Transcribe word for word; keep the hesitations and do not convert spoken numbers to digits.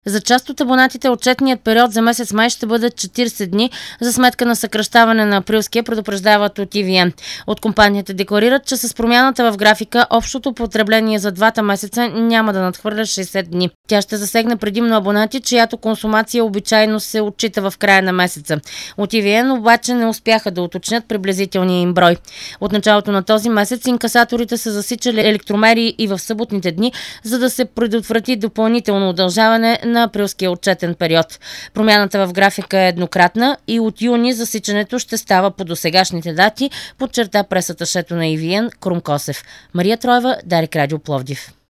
За част от абонатите отчетният период за месец май ще бъде четирийсет дни за сметка на съкращаване на априлския, предупреждават от И Ви Ен. От компанията декларират, че с промяната в графика общото потребление за двата месеца няма да надхвърля шейсет дни. Тя ще засегне предимно абонати, чиято консумация обичайно се отчита в края на месеца. От И Ви Ен обаче не успяха да уточнят приблизителния им брой. От началото на този месец инкасаторите са засичали електромери и в съботните дни, за да се предотврати допълнително удължаване на априлския отчетен период. Промяната в графика е еднократна и от юни засичането ще става по досегашните дати, подчерта пресаташето на И Ви Ен Крум Косев. Мария Троева, Дарик Радио Пловдив.